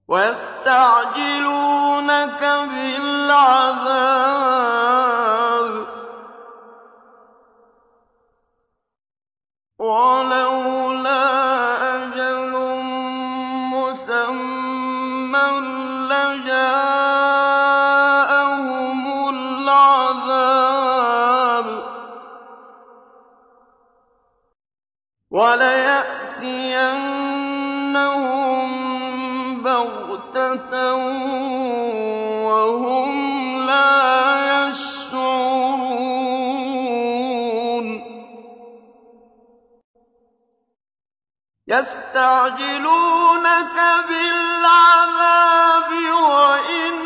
ويستعجلونك بالعذاب ولولا أجل مسمى لجاءهم العذاب وليأتينهم بغتة وهم لا يشعرون يستعجلونك بالعذاب وإن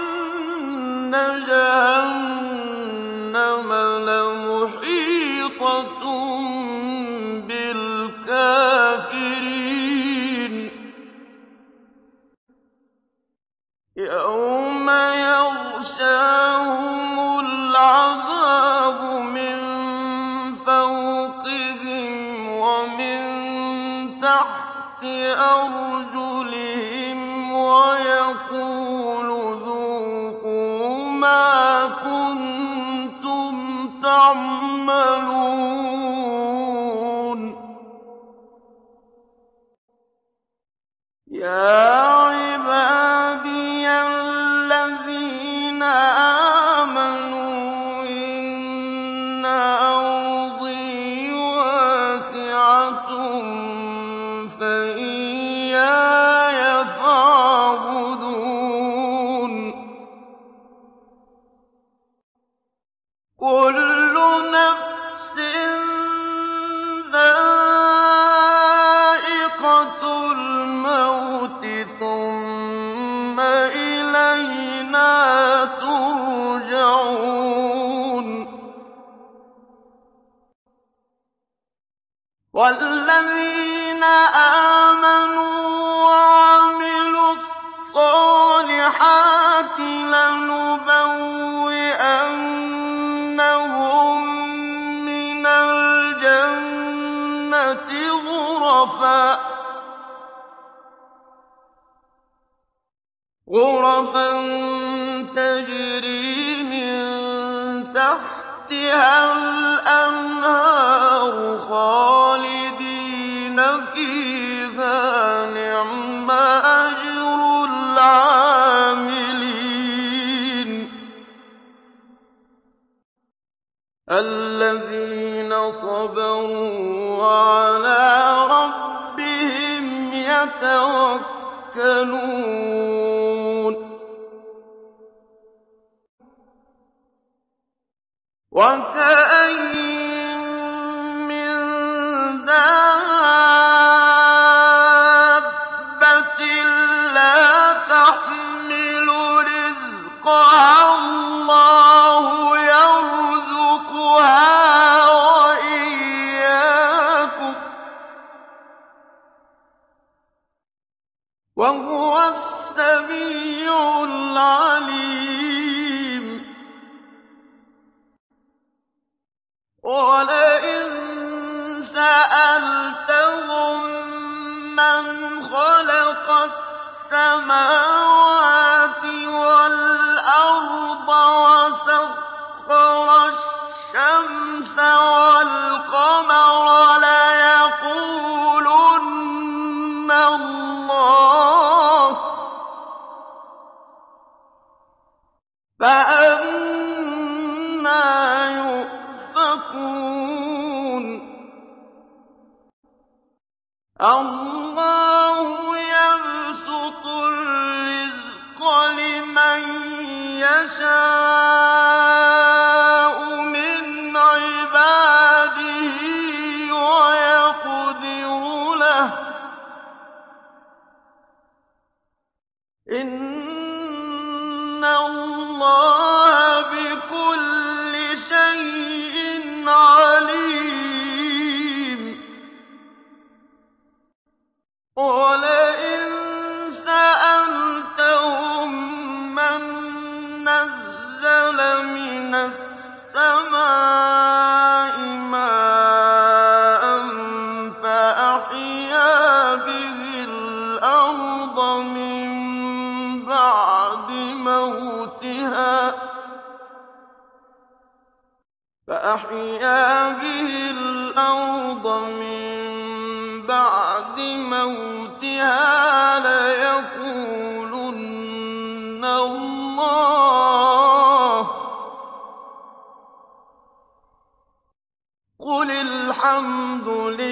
جهنم لمحيطة بالكافرين يوم يغشاهم العذاب من فوقهم ومن تحت أرجلهم ويقول ذوقوا ما كنتم تعملون يا عبادي الذين آمنوا إن أرضي واسعة فإياي فاعبدون كل نفس ذائقة الموت ثم إلينا ترجعون والذين آمنوا وعملوا الصالحات لنبوئنهم من الجنة غرفا تجري من تحتها الأنهار خالدين فيها نعم أجر العاملين الذين صبروا وعلى ربهم يتوكلون وكأين من دابة لا تحمل رزقها الله يرزقها وإياكم وهو السميع العليم ولئن سألتهم من خلق السماوات والأرض وسخر الشمس والقمر ليقولن الله فأنى يؤفكون الله يبسط الرزق لمن يشاء من عباده ويقدر له إن الله بكل شيء عليم ولئن سألتهم من نزل من السماء ماء فأحيا به الأرض من موتها فأحيا به الأرض من بعد موتها ليقولن الله قل الحمد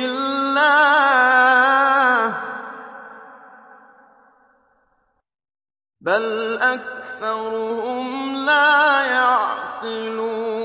لله بل أكثرهم لا يعقلون